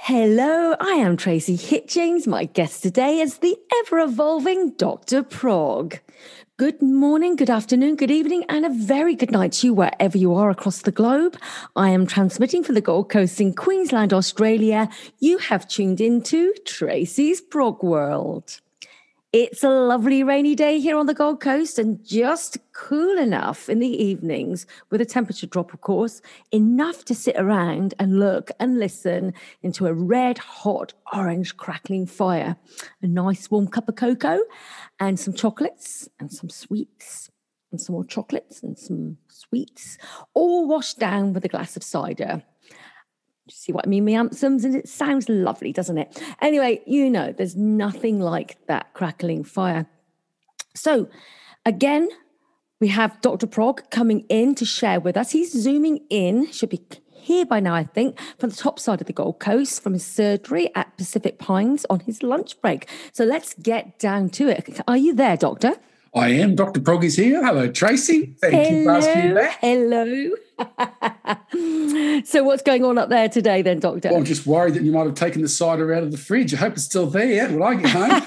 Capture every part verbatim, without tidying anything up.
Hello, I am Tracy Hitchings. My guest today is the ever-evolving Doctor Prog. Good morning, good afternoon, good evening, and a very good night to you wherever you are across the globe. I am transmitting from the Gold Coast in Queensland, Australia. You have tuned into Tracy's Prog World. It's a lovely rainy day here on the Gold Coast and just cool enough in the evenings with a temperature drop, of course, enough to sit around and look and listen into a red, hot, orange crackling fire. A nice warm cup of cocoa and some chocolates and some sweets and some more chocolates and some sweets, all washed down with a glass of cider. See what I mean, me anthems, and it sounds lovely, doesn't it? Anyway, you know, there's nothing like that crackling fire. So, again, we have Doctor Prog coming in to share with us. He's zooming in, should be here by now, I think, from the top side of the Gold Coast, from his surgery at Pacific Pines on his lunch break. So let's get down to it. Are you there, Doctor? I am. Doctor Prog is here. Hello, Tracy. Thank hello, you for asking that. Hello. So what's going on up there today then, Doctor? Well, I'm just worried that you might have taken the cider out of the fridge. I hope it's still there when I get home.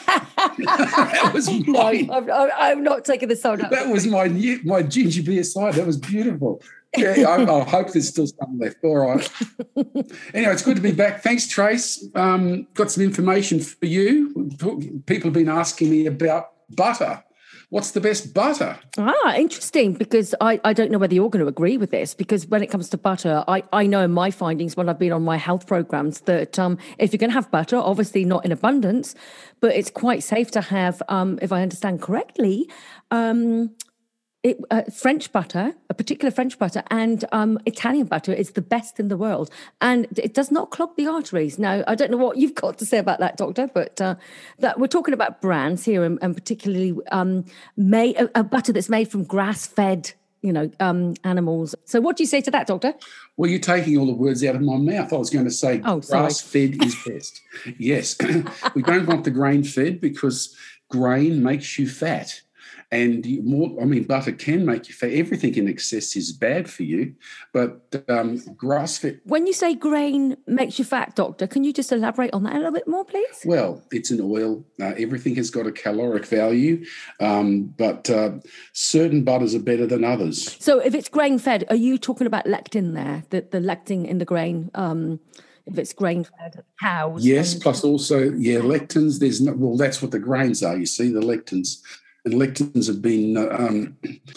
That was my... No, I'm, I'm not taking the cider out. That was my new, my ginger beer cider. That was beautiful. Yeah, I, I hope there's still some left. All right. Anyway, it's good to be back. Thanks, Trace. Um, got some information for you. People have been asking me about butter. What's the best butter? Ah, interesting, because I, I don't know whether you're going to agree with this, because when it comes to butter, I, I know in my findings when I've been on my health programs that um, if you're going to have butter, obviously not in abundance, but it's quite safe to have, um, if I understand correctly, um, it, uh, French butter, a particular French butter, and um, Italian butter is the best in the world. And it does not clog the arteries. Now, I don't know what you've got to say about that, Doctor, but uh, that we're talking about brands here, and, and particularly um, made, a, a butter that's made from grass-fed, you know, um, animals. So what do you say to that, Doctor? Well, you're taking all the words out of my mouth. I was going to say oh, grass-fed is best. Yes. We don't want the grain-fed because grain makes you fat. And you more, I mean, butter can make you fat. Everything in excess is bad for you, but um, grass-fed... When you say grain makes you fat, Doctor, can you just elaborate on that a little bit more, please? Well, it's an oil. Uh, everything has got a caloric value, um, but uh, certain butters are better than others. So if it's grain-fed, are you talking about lectin there, the, the lectin in the grain... Um, if it's grain-fed cows? Yes, and... plus also, yeah, lectins. There's no, well, that's what the grains are, you see, the lectins. And lectins have been, um,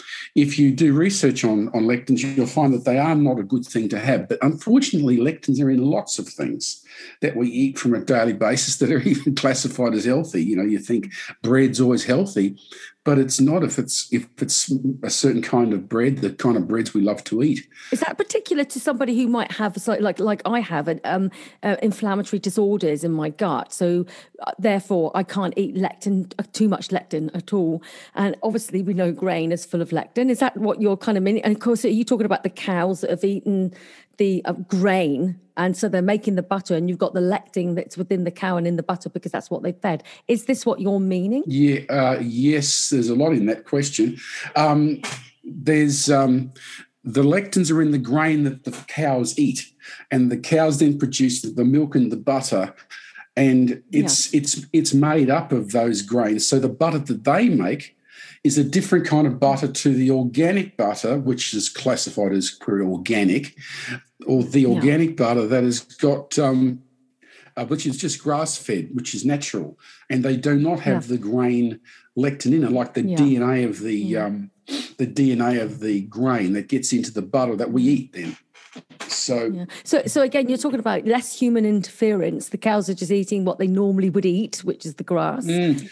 if you do research on, on lectins, you'll find that they are not a good thing to have. But unfortunately, lectins are in lots of things that we eat from a daily basis that are even classified as healthy. You know, you think bread's always healthy, but it's not if it's if it's a certain kind of bread, the kind of breads we love to eat. Is that particular to somebody who might have, like like I have, um, uh, inflammatory disorders in my gut? So uh, therefore, I can't eat lectin, uh, too much lectin at all. And obviously, we know grain is full of lectin. Is that what you're kind of meaning? And of course, are you talking about the cows that have eaten the uh, grain, and so they're making the butter, and you've got the lectin that's within the cow and in the butter because that's what they fed. Is this what you're meaning? Yeah, uh, yes, there's a lot in that question. Um, there's um, the lectins are in the grain that the cows eat, and the cows then produce the milk and the butter, and it's yeah. it's it's made up of those grains. So the butter that they make is a different kind of butter to the organic butter, which is classified as pure organic, or the organic yeah. butter that has got, um, uh, which is just grass-fed, which is natural, and they do not have yeah. the grain lectin in it, like the yeah. D N A of the yeah. um, the D N A of the grain that gets into the butter that we eat then. So, yeah. so, so again, you're talking about less human interference. The cows are just eating what they normally would eat, which is the grass. Mm.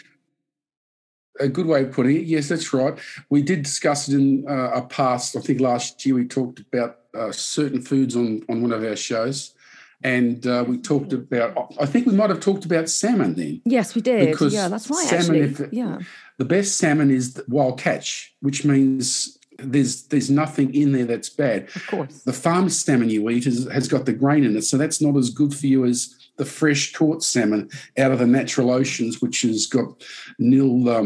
A good way of putting it. Yes, that's right. We did discuss it in uh, a past, I think last year we talked about uh, certain foods on, on one of our shows, and uh, we talked about, I think we might have talked about salmon then. Yes, we did. Because yeah, that's right, salmon, actually. If, yeah. The best salmon is wild catch, which means there's there's nothing in there that's bad. Of course. The farm salmon you eat is, has got the grain in it, so that's not as good for you as the fresh caught salmon out of the natural oceans, which has got nil um,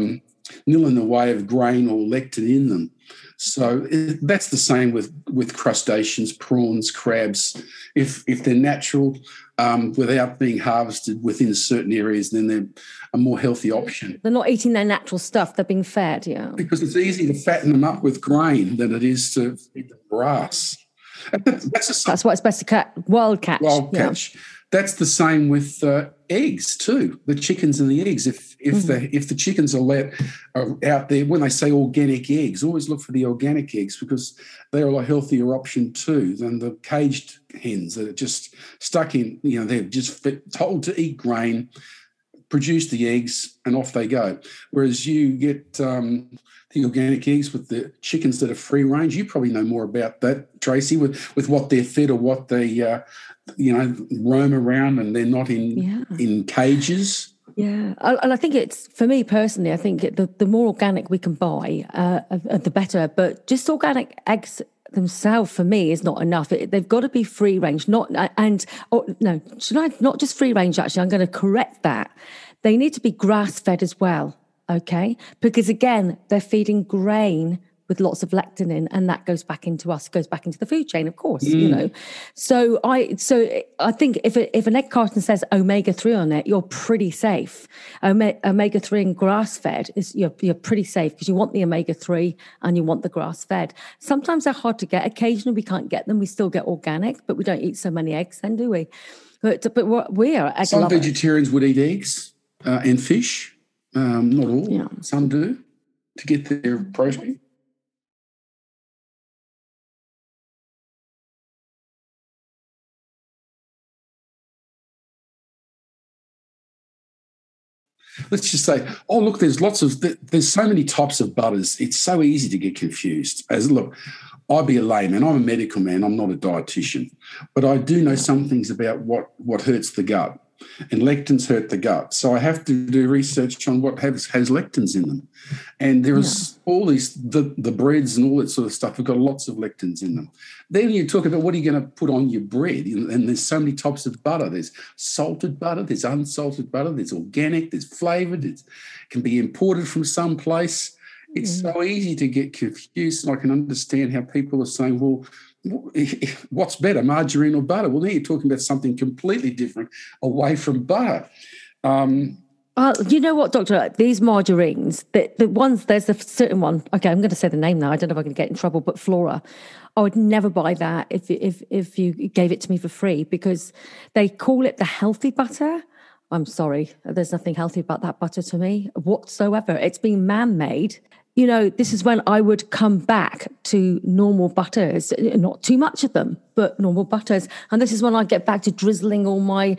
nil in the way of grain or lectin in them. So it, that's the same with, with crustaceans, prawns, crabs. If if they're natural, um, without being harvested within certain areas, then they're a more healthy option. They're not eating their natural stuff; they're being fed. Yeah, because it's easy to fatten them up with grain than it is to feed them grass. That's, a, that's why it's best to catch wild catch. Wild yeah. catch. That's the same with uh, eggs too. The chickens and the eggs. If if mm. the if the chickens are let are out there, when they say organic eggs, always look for the organic eggs because they're a healthier option too than the caged hens that are just stuck in. You know, they're just fit, told to eat grain, produce the eggs, and off they go. Whereas you get um, the organic eggs with the chickens that are free range. You probably know more about that, Tracy, with, with what they're fed or what they, uh, you know, roam around and they're not in yeah. in cages. Yeah, and I think it's, for me personally, I think the, the more organic we can buy, uh, the better. But just organic eggs themselves, for me, is not enough. It, they've got to be free range, not and oh, no, should I not just free range? Actually, I'm going to correct that. They need to be grass fed as well. Okay, because again, they're feeding grain with lots of lectin in, and that goes back into us, goes back into the food chain, of course, mm. you know. So I, so I think if a, if an egg carton says omega three on it, you're pretty safe. omega three and grass fed is you're you're pretty safe because you want the omega three and you want the grass fed. Sometimes they're hard to get. Occasionally we can't get them. We still get organic, but we don't eat so many eggs, then, do we? But but we are egg Some lovers. Vegetarians would eat eggs uh, and fish. Um, not all. Yeah. Some do to get their protein. Let's just say, oh, look, there's lots of, there's so many types of butters. It's so easy to get confused. As look, I'd be a layman. I'm a medical man. I'm not a dietitian. But I do know some things about what, what hurts the gut. And lectins hurt the gut. So I have to do research on what has, has lectins in them. And there's yeah. all these, the, the breads and all that sort of stuff have got lots of lectins in them. Then you talk about what are you going to put on your bread? And there's so many types of butter. There's salted butter, there's unsalted butter, there's organic, there's flavoured, it can be imported from someplace. It's mm. so easy to get confused. And I can understand how people are saying, well, what's better, margarine or butter? Well, now you're talking about something completely different away from butter. Um, well, you know what, Doctor? These margarines, the, the ones, there's a certain one, okay, I'm going to say the name now. I don't know if I'm going to get in trouble, but Flora. I would never buy that if, if, if you gave it to me for free because they call it the healthy butter. I'm sorry, there's nothing healthy about that butter to me whatsoever. It's been man-made. You know, this is when I would come back to normal butters, not too much of them, but normal butters. And this is when I get back to drizzling all my,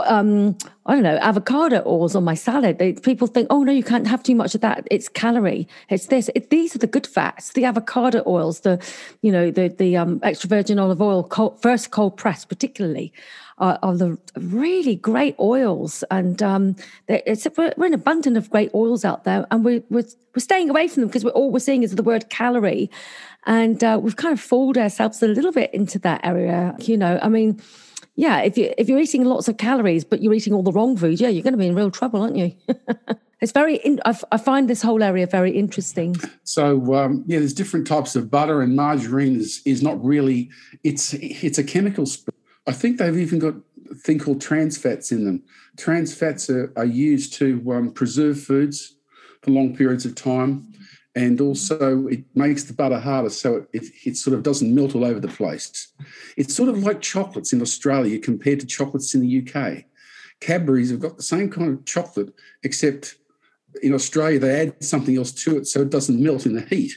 um, I don't know, avocado oils on my salad. They, people think, oh, no, you can't have too much of that. It's calorie. It's this. It, these are the good fats, the avocado oils, the, you know, the the um, extra virgin olive oil, cold, first cold press particularly. Are, are the really great oils, and um, it's we're, we're in abundant of great oils out there, and we're we're, we're staying away from them because we're all we're seeing is the word calorie, and uh, we've kind of fooled ourselves a little bit into that area. You know, I mean, yeah, if you if you're eating lots of calories but you're eating all the wrong food, yeah, you're going to be in real trouble, aren't you? It's very. In, I, I find this whole area very interesting. So um, yeah, there's different types of butter, and margarine is is not really. It's it's a chemical. Sp- I think they've even got a thing called trans fats in them. Trans fats are, are used to um, preserve foods for long periods of time, and also it makes the butter harder, so it, it, it sort of doesn't melt all over the place. It's sort of like chocolates in Australia compared to chocolates in the U K. Cadbury's have got the same kind of chocolate, except in Australia they add something else to it so it doesn't melt in the heat.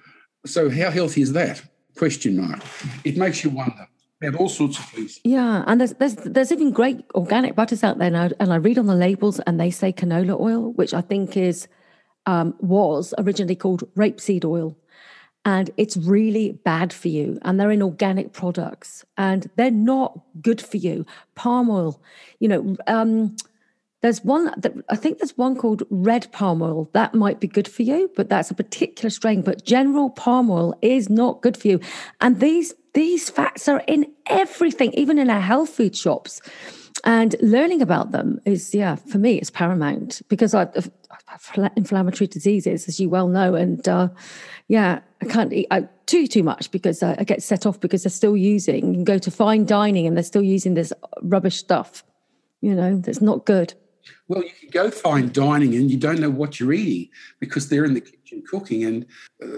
So how healthy is that? Question mark. It makes you wonder. They have all sorts of things. Yeah, and there's there's there's even great organic butters out there now, and I read on the labels and they say canola oil, which I think is um, was originally called rapeseed oil, and it's really bad for you. And they're in organic products, and they're not good for you. Palm oil, you know. Um, There's one, that I think there's one called red palm oil. That might be good for you, but that's a particular strain. But general palm oil is not good for you. And these these fats are in everything, even in our health food shops. And learning about them is, yeah, for me, it's paramount because I have inflammatory diseases, as you well know. And uh, yeah, I can't eat I, too, too much because I, I get set off because they're still using, you can go to fine dining and they're still using this rubbish stuff, you know, that's not good. Well, you can go fine dining and you don't know what you're eating because they're in the kitchen cooking, and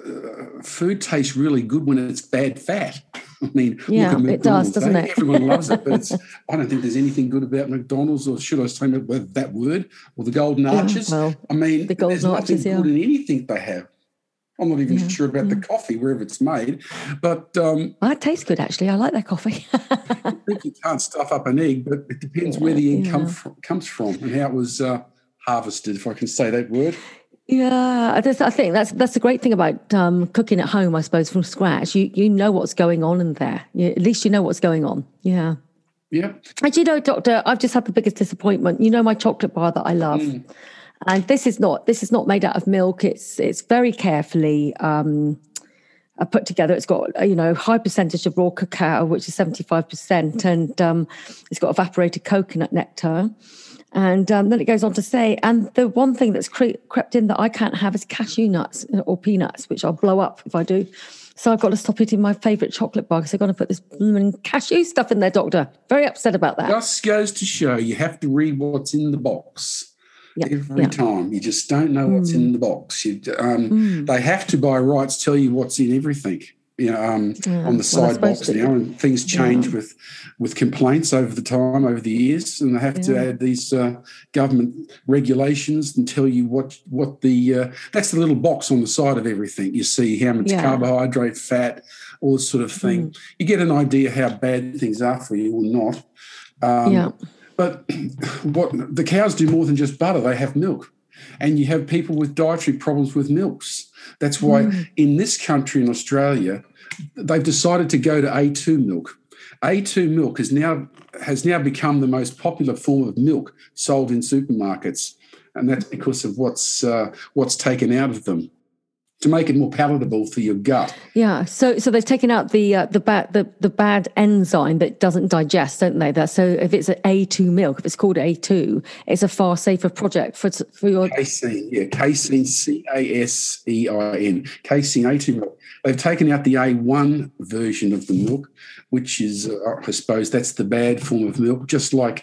uh, food tastes really good when it's bad fat. I mean, yeah, look at it does, doesn't eh? it? Everyone loves it, but it's, I don't think there's anything good about McDonald's, or should I say that word, or the Golden Arches. Yeah, well, I mean, the Golden there's nothing Arches, good yeah. in anything they have. I'm not even yeah, sure about yeah. the coffee, wherever it's made. But um, oh, it tastes good, actually. I like that coffee. I think you can't stuff up an egg, but it depends yeah, where the egg yeah. come from, comes from and how it was uh, harvested, if I can say that word. Yeah, I think that's that's the great thing about um, cooking at home, I suppose, from scratch. You you know what's going on in there. You, at least you know what's going on. Yeah. Yeah. And you know, Doctor, I've just had the biggest disappointment. You know my chocolate bar that I love. Mm. And this is not this is not made out of milk. It's it's very carefully um, put together. It's got, you know, high percentage of raw cacao, which is seventy-five percent, and um, it's got evaporated coconut nectar. And um, then it goes on to say, and the one thing that's cre- crept in that I can't have is cashew nuts or peanuts, which I'll blow up if I do. So I've got to stop eating my favourite chocolate bar because they're going to put this cashew stuff in there, Doctor. Very upset about that. Just goes to show you have to read what's in the box. Yep, every yep. time. You just don't know what's mm. in the box. You, um, mm. They have to, by rights, tell you what's in everything, you know, um, yeah, on the side well, box now, and things change yeah. with with complaints over the time, over the years, and they have yeah. to add these uh, government regulations and tell you what what the uh, that's the little box on the side of everything. You see how much yeah. carbohydrate, fat, all this sort of thing. Mm. You get an idea how bad things are for you or not. Um, yeah. But what the cows do more than just butter. They have milk. And you have people with dietary problems with milks. That's why mm. in this country, in Australia, they've decided to go to A two milk. A two milk is now has now become the most popular form of milk sold in supermarkets. And that's because of what's uh, what's taken out of them to make it more palatable for your gut. Yeah, so so they've taken out the uh, the bad the, the bad enzyme that doesn't digest, don't they? That so if it's an A two milk, if it's called A two, it's a far safer project for for your casein. Yeah, casein, C A S E I N, casein A two milk. They've taken out the A one version of the milk, which is uh, I suppose that's the bad form of milk, just like.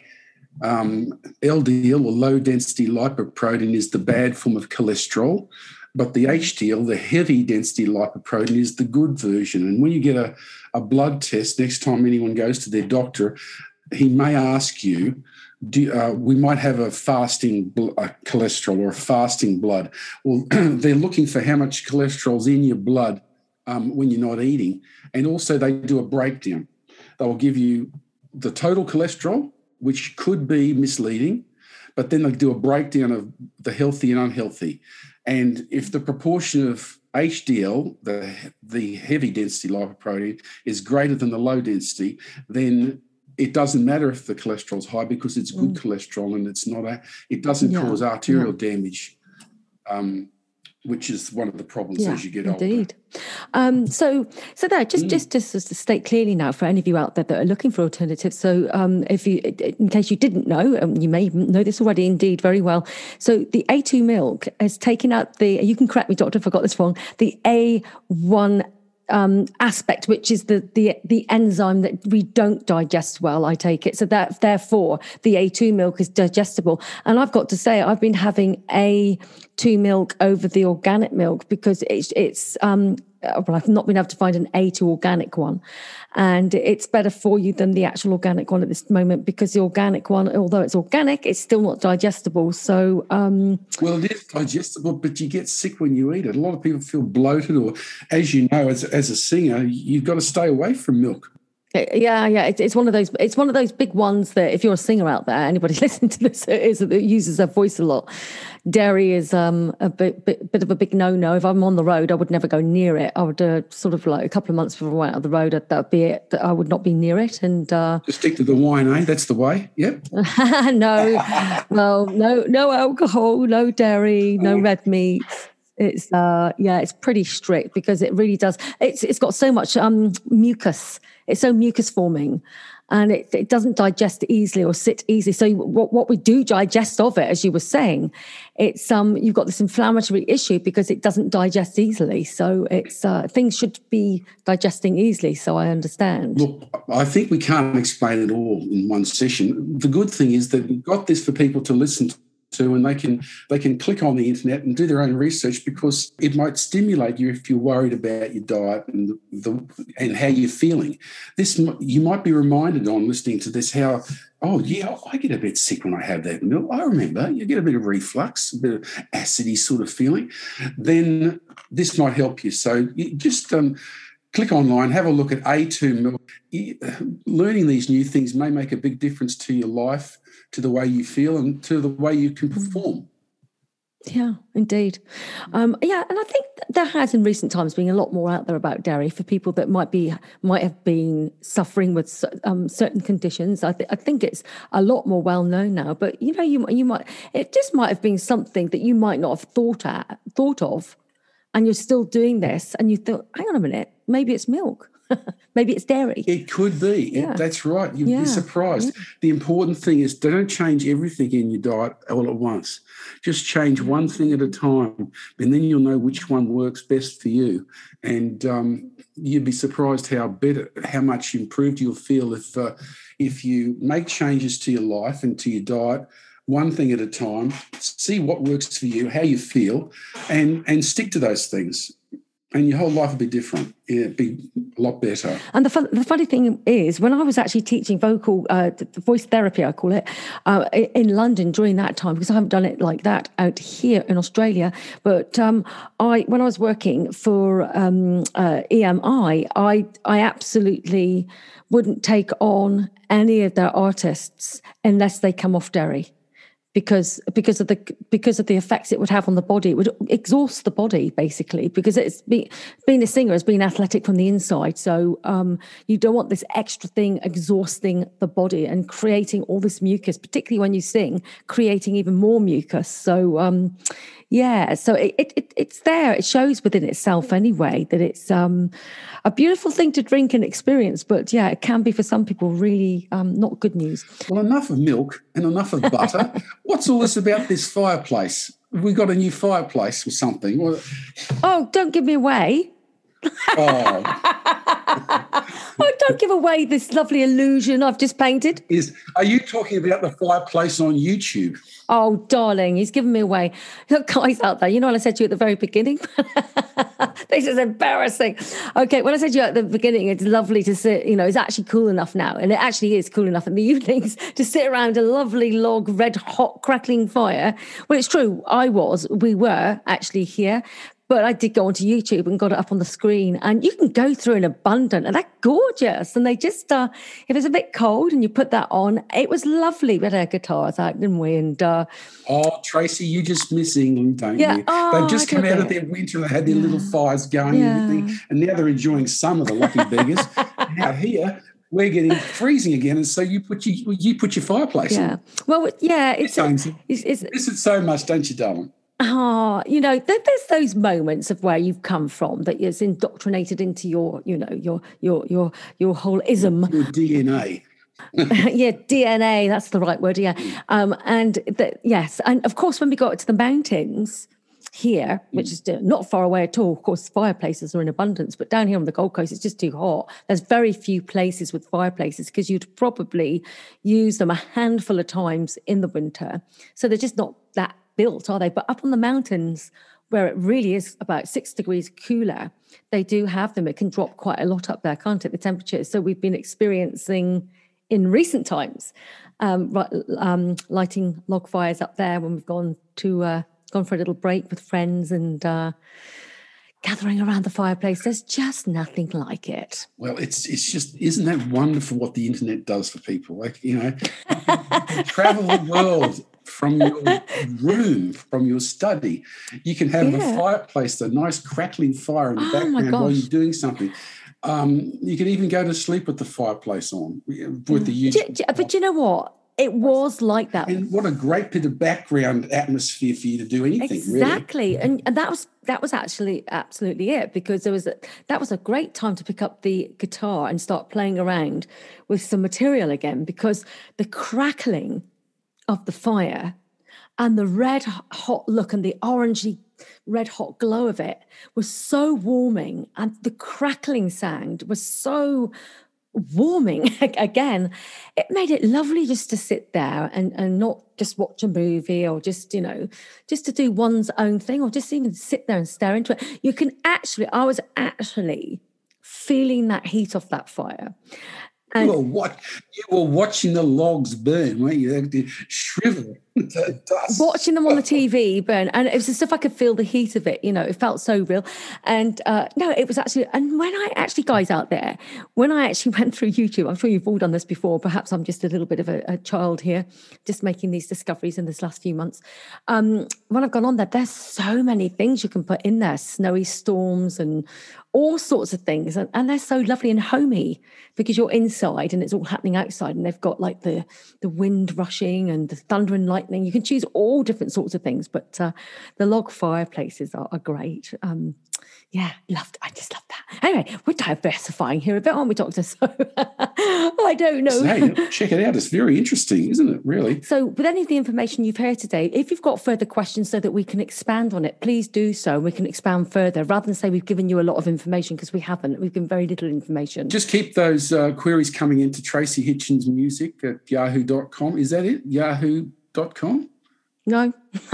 Um, L D L or low density lipoprotein is the bad form of cholesterol. But the H D L, the heavy density lipoprotein, is the good version. And when you get a, a blood test, next time anyone goes to their doctor, he may ask you, do, uh, we might have a fasting bl- a cholesterol or a fasting blood. Well, they're looking for how much cholesterol's in your blood um, when you're not eating. And also they do a breakdown. They will give you the total cholesterol, which could be misleading, but then they do a breakdown of the healthy and unhealthy. And if the proportion of H D L, the, the heavy density lipoprotein, is greater than the low density, then it doesn't matter if the cholesterol is high because it's good mm. cholesterol and it's not a, it doesn't yeah. cause arterial yeah. damage, um, which is one of the problems yeah, as you get older. Indeed. Um, so, so there, just, mm. just, just to state clearly now for any of you out there that are looking for alternatives. So, um, if you, in case you didn't know, um, you may know this already, indeed, very well. So, the A two milk has taken out the. You can correct me, Doctor, if I got this wrong. The A one um, aspect, which is the the the enzyme that we don't digest well. I take it. So that therefore, the A two milk is digestible. And I've got to say, I've been having A two milk over the organic milk because it's it's um well, I've not been able to find an A two organic one, and it's better for you than the actual organic one at this moment because the organic one, although it's organic, it's still not digestible. So um well, it is digestible, but you get sick when you eat it. A lot of people feel bloated, or as you know, as as a singer, you've got to stay away from milk. Yeah, yeah, it's it's one of those. It's one of those big ones that if you're a singer out there, anybody listening to this is that uses their voice a lot. Dairy is um a bit, bit bit of a big no-no. If I'm on the road, I would never go near it. I would uh, sort of like a couple of months before I went out the road, that would be it. I would not be near it. And uh, just stick to the wine, eh? That's the way. Yep. no, well, no, no alcohol, no dairy, no red meat. It's uh yeah, it's pretty strict because it really does. It's it's got so much um mucus. It's so mucus forming, and it, it doesn't digest easily or sit easily. So what, what we do digest of it, as you were saying, it's um you've got this inflammatory issue because it doesn't digest easily. So it's uh, things should be digesting easily. So I understand. Look, I think we can't explain it all in one session. The good thing is that we've got this for people to listen to. To, and they can they can click on the internet and do their own research, because it might stimulate you if you're worried about your diet and the, the and how you're feeling. This you might be reminded on listening to this how, oh yeah, I get a bit sick when I have that milk. I remember you get a bit of reflux, a bit of acidy sort of feeling. Then this might help you. So you just um, click online, have a look at A two milk. Learning these new things may make a big difference to your life, to the way you feel, and to the way you can perform. Yeah, indeed. Um, yeah, and I think there has in recent times been a lot more out there about dairy for people that might be might have been suffering with um, certain conditions. I, th- I think it's a lot more well known now. But you know, you you might it just might have been something that you might not have thought at thought of, and you're still doing this, and you thought, hang on a minute, maybe it's milk. Maybe it's dairy. It could be. Yeah. It, that's right. You'd yeah. be surprised. Yeah. The important thing is don't change everything in your diet all at once. Just change one thing at a time, and then you'll know which one works best for you. And um, you'd be surprised how better, how much improved you'll feel if uh, if you make changes to your life and to your diet, one thing at a time. See what works for you, how you feel, and and stick to those things. And your whole life would be different. It'd be a lot better. And the fun, the funny thing is, when I was actually teaching vocal, uh, voice therapy, I call it, uh, in London during that time, because I haven't done it like that out here in Australia. But um, I, when I was working for um, uh, E M I, I, I absolutely wouldn't take on any of their artists unless they come off dairy. Because because of the because of the effects it would have on the body, it would exhaust the body basically. Because it's be, being a singer is being athletic from the inside, so um, you don't want this extra thing exhausting the body and creating all this mucus, particularly when you sing, creating even more mucus. So um, yeah, so it, it it's there. It shows within itself anyway that it's um, a beautiful thing to drink and experience. But yeah, it can be for some people really um, not good news. Well, enough of milk and enough of butter. What's all this about this fireplace? We got a new fireplace or something. Oh, don't give me away. Oh. Oh, don't give away this lovely illusion I've just painted. Is Are you talking about the fireplace on YouTube? Oh, darling, he's given me away. Look, guys out there, you know what I said to you at the very beginning? This is embarrassing. Okay, when I said to you at the beginning, it's lovely to sit, you know, it's actually cool enough now, and it actually is cool enough in the evenings to sit around a lovely log, red hot, crackling fire. Well, it's true, I was, we were actually here. But I did go onto YouTube and got it up on the screen, and you can go through an abundant, and they're gorgeous. And they just, uh, if it's a bit cold and you put that on, it was lovely. We had our guitars out, didn't we? And uh, oh, Tracy, you just miss England, don't yeah, you? oh, They've just I come out it. of their winter, they had their yeah. little fires going yeah. and everything, and now they're enjoying summer, the lucky beggars. Out here, we're getting freezing again, and so you put you you put your fireplace yeah. on. Well, yeah, it's, it's, it's, it's, you miss it so much, don't you, darling? Ah, you know, there, there's those moments of where you've come from that is indoctrinated into your, you know, your your your your whole ism. Your D N A. Yeah, D N A, that's the right word, yeah. Um, and the, yes, and of course, when we got to the mountains here, which is not far away at all, of course, fireplaces are in abundance, but down here on the Gold Coast, it's just too hot. There's very few places with fireplaces because you'd probably use them a handful of times in the winter. So they're just not that built, are they? But up on the mountains, where it really is about six degrees cooler, they do have them. It can drop quite a lot up there, can't it, the temperature? So we've been experiencing in recent times um, um, lighting log fires up there when we've gone to uh, gone for a little break with friends and uh, gathering around the fireplace. There's just nothing like it. Well, it's it's just, isn't that wonderful what the internet does for people? Like, you know, travel the world from your room, from your study. You can have yeah. a fireplace, a nice crackling fire in the oh background while you're doing something. Um, you can even go to sleep with the fireplace on, with the YouTube. But you know what? It was like that. And what a great bit of background atmosphere for you to do anything, exactly. really. And, and that was that was actually absolutely it, because there was a, that was a great time to pick up the guitar and start playing around with some material again, because the crackling of the fire and the red hot look and the orangey red hot glow of it was so warming, and the crackling sound was so warming again. It made it lovely just to sit there and, and not just watch a movie, or just, you know, just to do one's own thing, or just even sit there and stare into it. You can actually, I was actually feeling that heat off that fire. And you were, what, you were watching the logs burn, weren't you? They shrivel to dust. Watching them on the T V burn. And it was as if I could feel the heat of it, you know, it felt so real. And uh, no, it was actually, and when I actually, guys out there, when I actually went through YouTube, I'm sure you've all done this before, perhaps I'm just a little bit of a, a child here, just making these discoveries in this last few months. Um, when I've gone on there, there's so many things you can put in there, snowy storms and all sorts of things. And, and they're so lovely and homey, because you're inside and it's all happening outside, and they've got like the, the wind rushing and the thunder and lightning. You can choose all different sorts of things, but uh, the log fireplaces are, are great. Um, yeah, loved. I just love that. Anyway, we're diversifying here a bit, aren't we, Doctor? So I don't know. Hey, check it out. It's very interesting, isn't it, really? So with any of the information you've heard today, if you've got further questions so that we can expand on it, please do so. We can expand further, rather than say we've given you a lot of information, because we haven't. We've given very little information. Just keep those uh, queries coming into Tracy Hitchens Music at yahoo dot com. Is that it? yahoo dot com? No.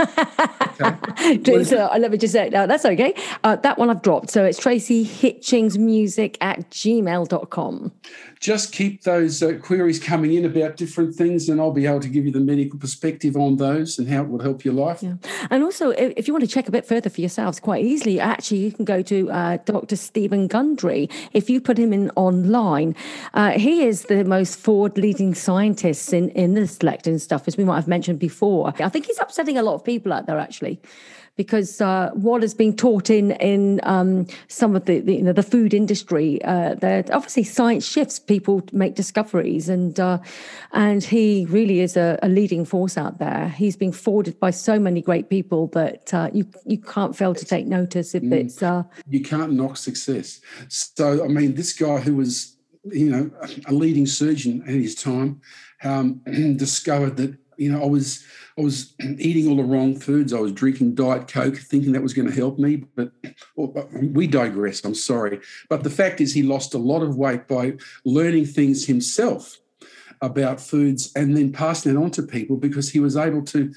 Okay. So, let me just say, no, that's okay. Uh, that one I've dropped. So it's Tracy Hitchens Music at gmail dot com. Just keep those uh, queries coming in about different things, and I'll be able to give you the medical perspective on those and how it will help your life. Yeah. And also, if, if you want to check a bit further for yourselves, quite easily, actually, you can go to uh, Doctor Stephen Gundry. If you put him in online, uh, he is the most forward-leading scientist in, in this lectin stuff, as we might have mentioned before. I think he's upsetting a lot of people out there, actually, because uh, what has been taught in in um, some of the, the you know the food industry, uh, that obviously science shifts, people make discoveries, and uh, and he really is a, a leading force out there. He's being forwarded by so many great people that uh, you you can't fail to take notice if mm. it's uh, you can't knock success. So I mean, this guy who was you know a leading surgeon at his time um, discovered that you know I was. I was eating all the wrong foods. I was drinking Diet Coke, thinking that was going to help me. But well, we digress, I'm sorry. But the fact is he lost a lot of weight by learning things himself about foods and then passing it on to people, because he was able to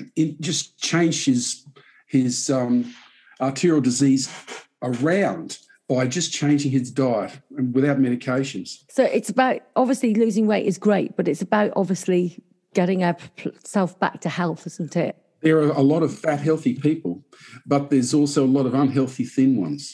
just change his, his um, arterial disease around by just changing his diet without medications. So it's about, obviously losing weight is great, but it's about obviously getting ourselves back to health, isn't it? There are a lot of fat, healthy people, but there's also a lot of unhealthy, thin ones.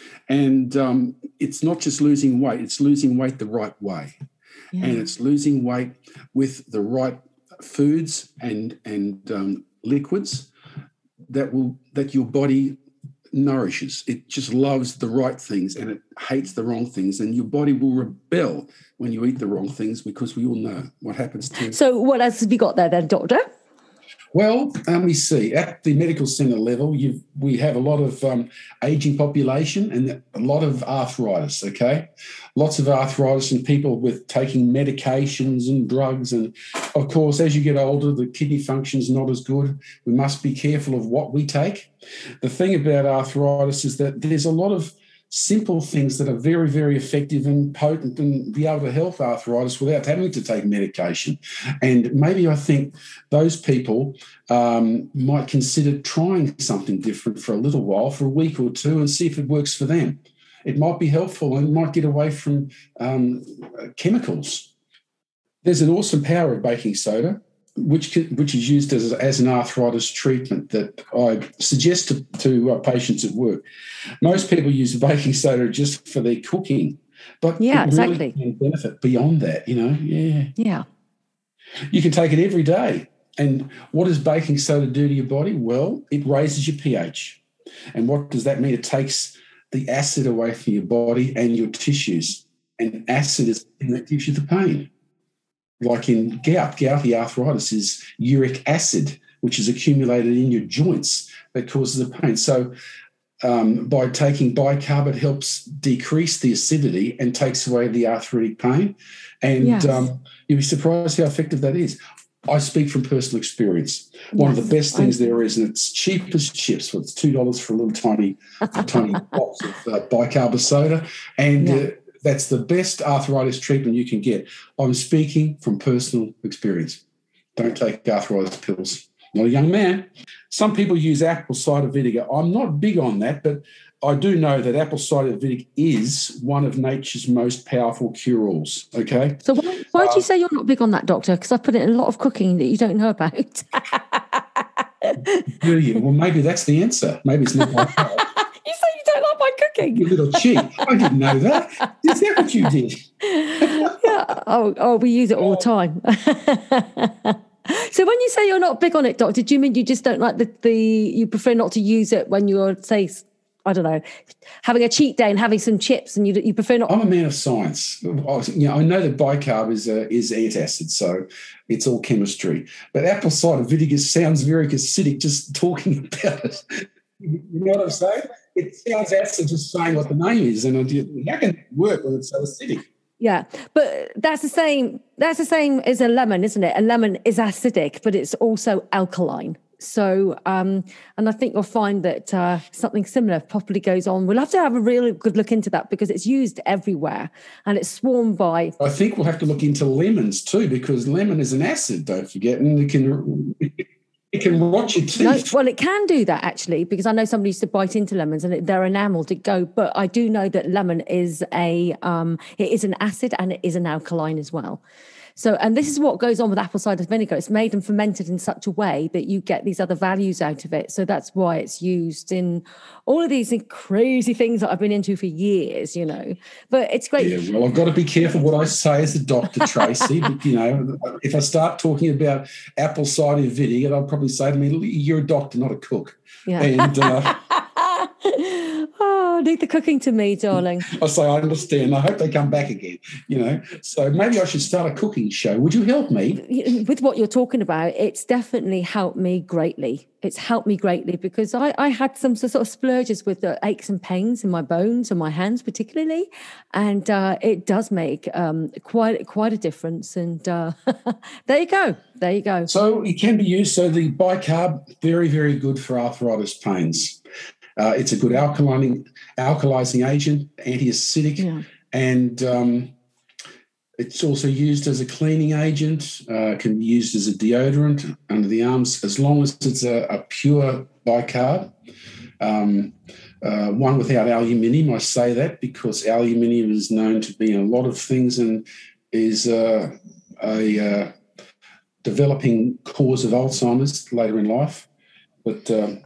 And um, it's not just losing weight, it's losing weight the right way. Yeah. And it's losing weight with the right foods and, and um, liquids that will that your body nourishes. It just loves the right things and it hates the wrong things, and your body will rebel when you eat the wrong things, because we all know what happens to. So what else have you got there then, Doctor? Well, let me see. At the medical centre level, you've, we have a lot of um, ageing population and a lot of arthritis, okay? Lots of arthritis and people with taking medications and drugs. And, of course, as you get older, the kidney function's not as good. We must be careful of what we take. The thing about arthritis is that there's a lot of simple things that are very, very effective and potent and be able to help arthritis without having to take medication. And maybe I think those people um, might consider trying something different for a little while, for a week or two, and see if it works for them. It might be helpful and might get away from um, chemicals. There's an awesome power of baking soda, which which is used as, as an arthritis treatment that I suggest to, to uh, patients at work. Most people use baking soda just for their cooking, but yeah, it exactly. really can benefit beyond that, you know. Yeah. Yeah. You can take it every day. And what does baking soda do to your body? Well, it raises your pH. And what does that mean? It takes the acid away from your body and your tissues. And acid is the thing that gives you the pain. like in gout, gouty arthritis is uric acid, which is accumulated in your joints that causes the pain. So um, by taking bicarb, it helps decrease the acidity and takes away the arthritic pain. And Yes. um, you'll be surprised how effective that is. I speak from personal experience. One Yes, of the best things I, there is, and it's cheap as chips. So it's two dollars for a little tiny, tiny box of uh, bicarb soda, and yeah. uh, that's the best arthritis treatment you can get. I'm speaking from personal experience. Don't take arthritis pills. Not a young man. Some people use apple cider vinegar. I'm not big on that, but I do know that apple cider vinegar is one of nature's most powerful cure-alls, okay? So why, why do you Um, say you're not big on that, Doctor? Because I put it in a lot of cooking that you don't know about. do you? Well, maybe that's the answer. Maybe it's not my fault. You say you don't like my cooking. You little cheat. I didn't know that. Is that what you did? Yeah. Oh, oh, we use it all the time. So when you say you're not big on it, Doctor, do you mean you just don't like the, the you prefer not to use it when you're, say, I don't know, having a cheat day and having some chips, and you you prefer not? I'm a man of science. I, you know, I know that bicarb is uh, is antacid, so it's all chemistry. But apple cider vinegar sounds very acidic just talking about it. You know what I'm saying? It sounds acid just saying what the name is, and how can it work when it's so acidic? Yeah, but that's the same. That's the same as a lemon, isn't it? A lemon is acidic, but it's also alkaline. So, um, and I think you'll find that uh, something similar probably goes on. We'll have to have a really good look into that because it's used everywhere and it's swarmed by. I think we'll have to look into lemons too, because lemon is an acid, don't forget, and it can it can rot your teeth. No, well, it can do that actually, because I know somebody used to bite into lemons and it, they're enamel to go. But I do know that lemon is a um, it is an acid and it is an alkaline as well. So, and this is what goes on with apple cider vinegar. It's made and fermented in such a way that you get these other values out of it. So that's why it's used in all of these crazy things that I've been into for years, you know. But it's great. Yeah, well, I've got to be careful what I say as a doctor, Tracy. But, you know, if I start talking about apple cider vinegar, they'll probably say to me, you're a doctor, not a cook. Yeah. And uh, oh, leave the cooking to me, darling. I say, I understand. I hope they come back again, you know. So maybe I should start a cooking show. Would you help me? With what you're talking about, it's definitely helped me greatly. It's helped me greatly because I, I had some sort of splurges with the aches and pains in my bones and my hands particularly. And uh, it does make um, quite, quite a difference. And uh, there you go. There you go. So it can be used. So the bicarb, very, very good for arthritis pains. Uh, it's a good alkalizing, alkalizing agent, anti-acidic, Yeah. and um, it's also used as a cleaning agent, uh, can be used as a deodorant under the arms, as long as it's a, a pure bicarb. Um, uh, one without aluminium, I say that because aluminium is known to be in a lot of things and is uh, a uh, developing cause of Alzheimer's later in life. But um,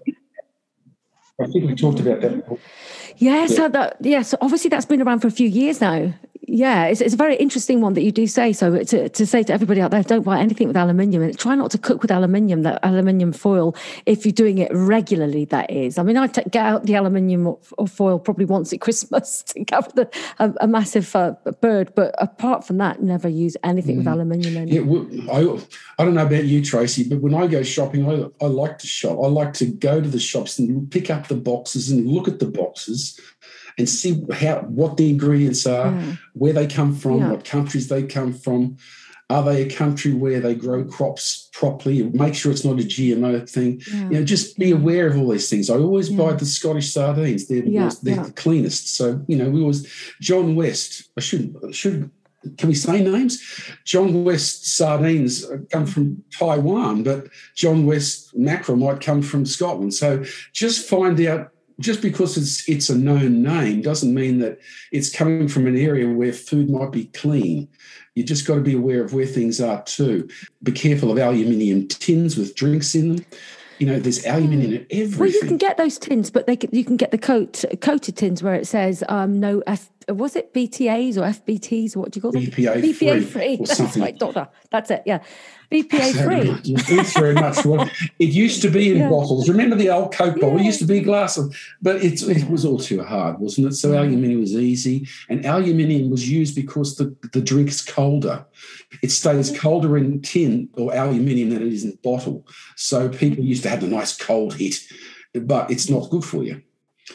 I think we talked about that before. Yes, yeah. so that, yes, obviously that's been around for a few years now. Yeah, it's, it's a very interesting one that you do say. So to, to say to everybody out there, don't buy anything with aluminium, and try not to cook with aluminium, that aluminium foil, if you're doing it regularly, that is. I mean, I take, get out the aluminium foil probably once at Christmas to cover the, a, a massive uh, bird. But apart from that, never use anything mm. with aluminium in. Yeah, well, I, I don't know about you, Tracy, but when I go shopping, I, I like to shop. I like to go to the shops and pick up the boxes and look at the boxes and see how what the ingredients are, yeah. where they come from, yeah. what countries they come from. Are they a country where they grow crops properly? Make sure it's not a G M O thing. Yeah. You know, just be aware of all these things. I always yeah. buy the Scottish sardines. They're, yeah. they're yeah. the cleanest. So, you know, we always, John West, I shouldn't, should, can we say names? John West sardines come from Taiwan, but John West mackerel might come from Scotland. So just find out. Just because it's it's a known name doesn't mean that it's coming from an area where food might be clean. You just got to be aware of where things are too. Be careful of aluminium tins with drinks in them. You know, there's aluminium in everything. Well, you can get those tins, but they can, you can get the coat, coated tins where it says um, no was it B T As or F B Ts? Or what do you call them? B P A B P A free free. or That's something. right, doctor. That's it. Yeah, B P A free. It's very much what it used to be in Yeah. bottles. Remember the old Coke bottle? It Yeah. used to be a glass of, but it, it was all too hard, wasn't it? So Yeah. aluminium was easy, and aluminium was used because the, the drink is colder. It stays colder in tin or aluminium than it is in bottle. So people used to have a nice cold hit, but it's not good for you.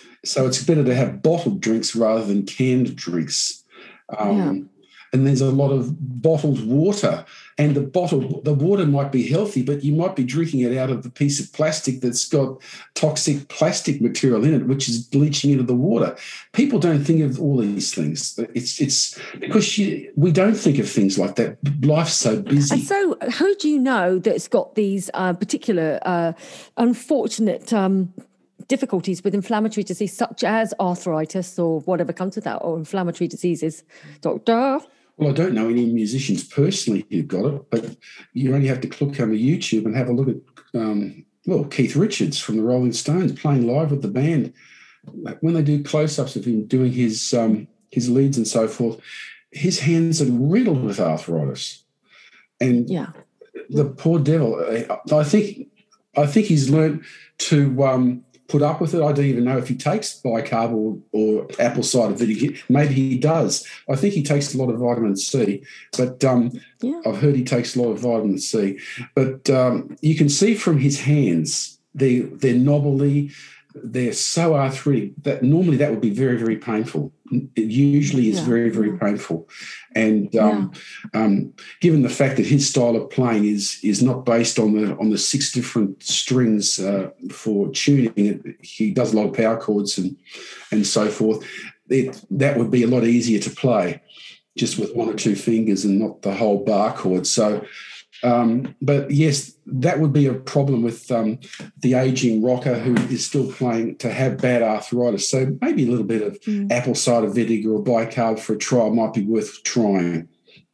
So it's better to have bottled drinks rather than canned drinks. Um, Yeah. And there's a lot of bottled water, and the bottled the water might be healthy, but you might be drinking it out of a piece of plastic that's got toxic plastic material in it, which is bleaching into the water. People don't think of all these things. It's it's because you, we don't think of things like that. Life's so busy. And so, how do you know that it's got these uh, particular uh, unfortunate um, difficulties with inflammatory disease, such as arthritis or whatever comes with that, or inflammatory diseases, doctor? Well, I don't know any musicians personally who've got it, but you only have to click on the YouTube and have a look at, um, well, Keith Richards from the Rolling Stones playing live with the band. When they do close-ups of him doing his um, his leads and so forth, his hands are riddled with arthritis. And Yeah. the poor devil, I think I think he's learned to um, put up with it. I don't even know if he takes bicarb or, or apple cider vinegar. Maybe he does. I think he takes a lot of vitamin C, but um, Yeah. I've heard he takes a lot of vitamin C. But um, you can see from his hands, they, they're knobbly, they're so arthritic that normally that would be very, very painful. It usually is Yeah. very, very painful. And um, yeah. um, given the fact that his style of playing is is not based on the on the six different strings uh, for tuning, he does a lot of power chords and and so forth. It, that would be a lot easier to play just with one or two fingers and not the whole bar chord. So, um, but yes, that would be a problem with um, the aging rocker who is still playing to have bad arthritis. So maybe a little bit of mm. apple cider vinegar or bicarb for a trial might be worth trying.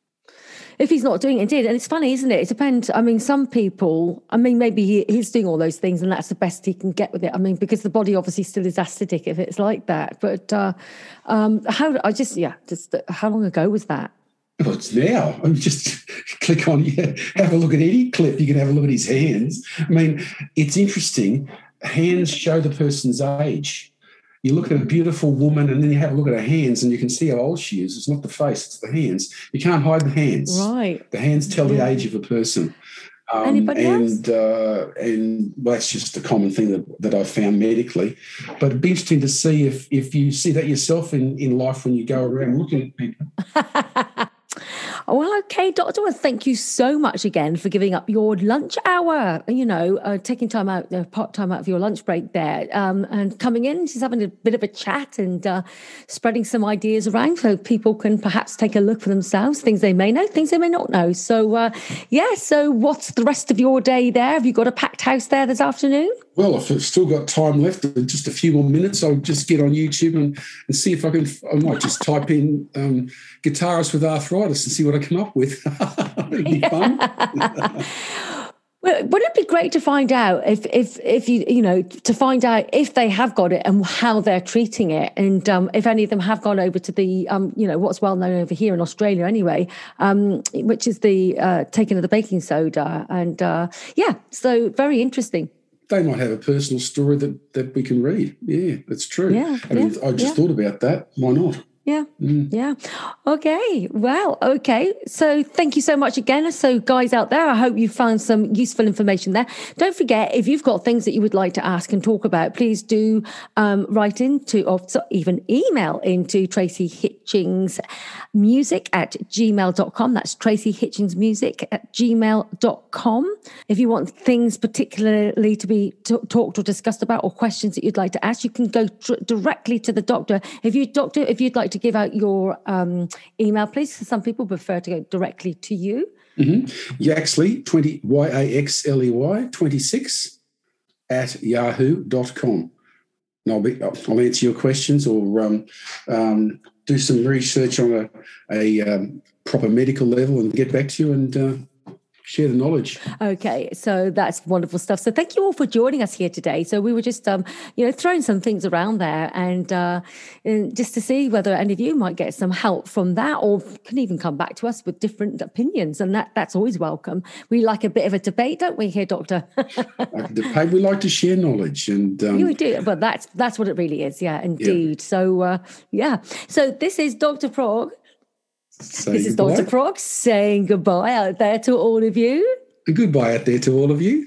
If he's not doing it, indeed. And it's funny, isn't it? It depends. I mean, some people, I mean, maybe he, he's doing all those things and that's the best he can get with it. I mean, because the body obviously still is acidic if it's like that. But uh, um, how, I just, yeah, just how long ago was that? Well, it's now. I mean, just click on, yeah, have a look at any clip. You can have a look at his hands. I mean, it's interesting. Hands show the person's age. You look at a beautiful woman and then you have a look at her hands and you can see how old she is. It's not the face, it's the hands. You can't hide the hands. Right. The hands tell the age of a person. Um, Anybody and, else? Uh, and well, that's just a common thing that, that I've found medically. But it'd be interesting to see if if you see that yourself in, in life when you go around looking at people. Well, okay, Doctor, well, thank you so much again for giving up your lunch hour, you know, uh, taking time out, uh, part time out of your lunch break there um, and coming in, just having a bit of a chat and uh, spreading some ideas around so people can perhaps take a look for themselves, things they may know, things they may not know. So, uh, yeah, so what's the rest of your day there? Have you got a packed house there this afternoon? Well, I've still got time left, just a few more minutes. I'll just get on YouTube and, and see if I can, I might just type in um, guitarist with arthritis and see what I come up with. It'd be fun. Well, wouldn't it be great to find out if, if, if you, you know, to find out if they have got it and how they're treating it, and um, if any of them have gone over to the, um, you know, what's well known over here in Australia anyway, um, which is the uh, taking of the baking soda, and uh, yeah, so very interesting. They might have a personal story that, that we can read. Yeah, that's true. Yeah, I mean, yeah, I just yeah. thought about that. Why not? Yeah. Mm. Yeah. Okay. Well, okay. So thank you so much again. So guys out there, I hope you found some useful information there. Don't forget, if you've got things that you would like to ask and talk about, please do um, write into or even email into Tracy Hitchings music at gmail dot com. That's Tracy Hitchings music at gmail dot com. If you want things particularly to be t- talked or discussed about or questions that you'd like to ask, you can go tr- directly to the doctor. If you doctor, if you'd like to give out your um, email, please. Some people prefer to go directly to you. Mm-hmm. Yaxley, twenty, Y A X L E Y, twenty-six at yahoo dot com. And I'll, be, I'll answer your questions or um, um, do some research on a, a um, proper medical level and get back to you and uh, share the knowledge. Okay, so that's wonderful stuff. So thank you all for joining us here today. So we were just, um, you know, throwing some things around there, and, uh, and just to see whether any of you might get some help from that, or can even come back to us with different opinions, and that that's always welcome. We like a bit of a debate, don't we, here, Doctor? Like a debate, we like to share knowledge, and um, you do, but that's that's what it really is. Yeah, indeed. Yeah. So uh, yeah, so this is Doctor Prog. This is Doctor Prog saying goodbye out there to all of you. Goodbye out there to all of you.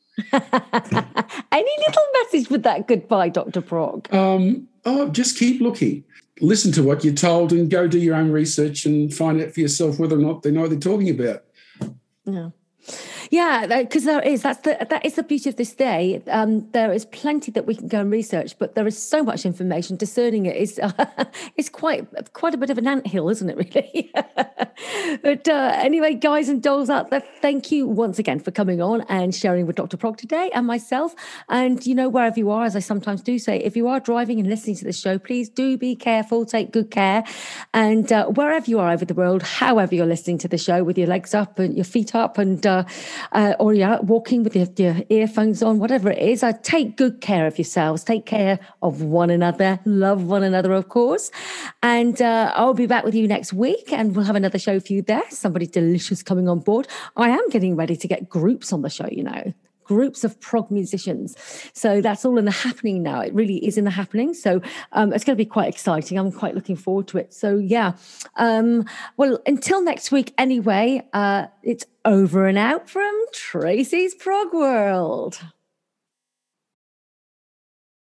Any little message with that goodbye, Doctor Prog? Um, oh, just keep looking. Listen to what you're told and go do your own research and find out for yourself whether or not they know what they're talking about. Yeah. Yeah, because there is. That's the that is the beauty of this day. Um, there is plenty that we can go and research, but there is so much information. Discerning it is uh, is quite quite a bit of an anthill, isn't it? Really. But uh, anyway, guys and dolls out there, thank you once again for coming on and sharing with Doctor Prog today and myself. And you know, wherever you are, as I sometimes do say, if you are driving and listening to the show, please do be careful. Take good care. And uh, wherever you are over the world, however you're listening to the show, with your legs up and your feet up, and uh, Uh, or you're out walking with your, your earphones on, whatever it is, uh, take good care of yourselves. Take care of one another. Love one another, of course. And uh, I'll be back with you next week, and we'll have another show for you there. Somebody delicious coming on board. I am getting ready to get groups on the show, you know. Groups of prog musicians. So that's all in the happening now. It really is in the happening. So um, it's going to be quite exciting. I'm quite looking forward to it. So yeah. Um, well, until next week anyway, uh, it's over and out from Tracy's Prog World.